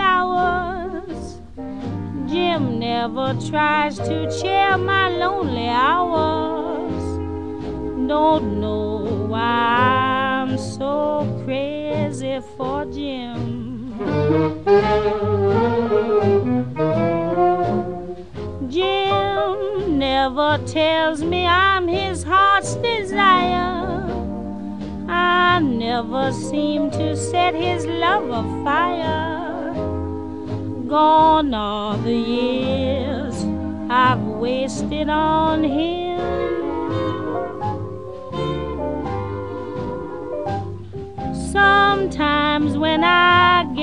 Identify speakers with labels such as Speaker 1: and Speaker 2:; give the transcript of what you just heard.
Speaker 1: flowers. Jim never tries to cheer my lonely hours. Don't know why I'm so crazy for Jim. Jim never tells me I'm his heart's desire. I never seem to set his love afire. Gone are the years I've wasted on him. Sometimes when I